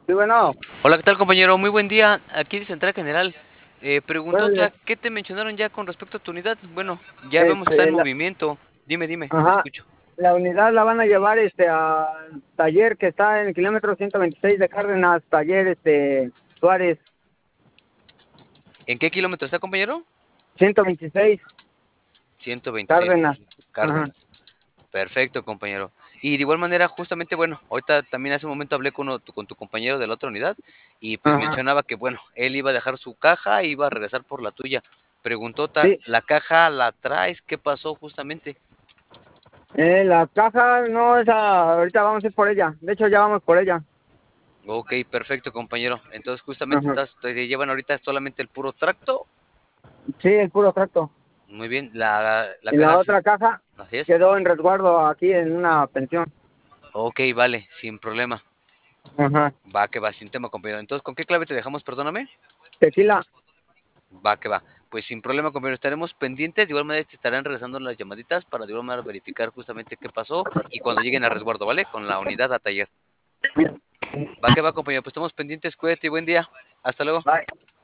Sí, bueno, Hola, ¿qué tal, compañero? Muy buen día. Aquí de Central General. Preguntó bueno, ya, ¿qué te mencionaron ya con respecto a tu unidad? Bueno, ya vemos que está en este, la, movimiento. Dime, te ajá, escucho. la unidad la van a llevar al taller que está en el kilómetro 126 de Cárdenas, taller Suárez, ¿En qué kilómetro está, compañero? 126 126, Cárdenas. Ajá, Cárdenas. Perfecto, compañero. Y de igual manera, justamente, bueno, ahorita también hace un momento hablé con tu compañero de la otra unidad y pues ajá, mencionaba que, bueno, él iba a dejar su caja e iba a regresar por la tuya. Preguntó, sí. ¿la caja la traes? ¿Qué pasó justamente? La caja no es ahorita vamos a ir por ella. De hecho, ya vamos por ella. Ok, perfecto, compañero. Entonces, justamente Ajá. te llevan ahorita solamente el puro tracto. Sí, el puro tracto. Muy bien, la Y la caja, otra caja así es. quedó en resguardo aquí en una pensión. Ok, vale, sin problema. Ajá. Va, que va, sin tema, compañero. Entonces, ¿con qué clave te dejamos? Perdóname. Tequila. Va, que va. Pues sin problema, compañero, estaremos pendientes. De igual manera, te estarán regresando las llamaditas para de igual manera verificar justamente qué pasó y cuando lleguen a resguardo, ¿vale? Con la unidad a taller. Va, que va, compañero. Pues estamos pendientes. Cuídate y buen día. Hasta luego. Bye.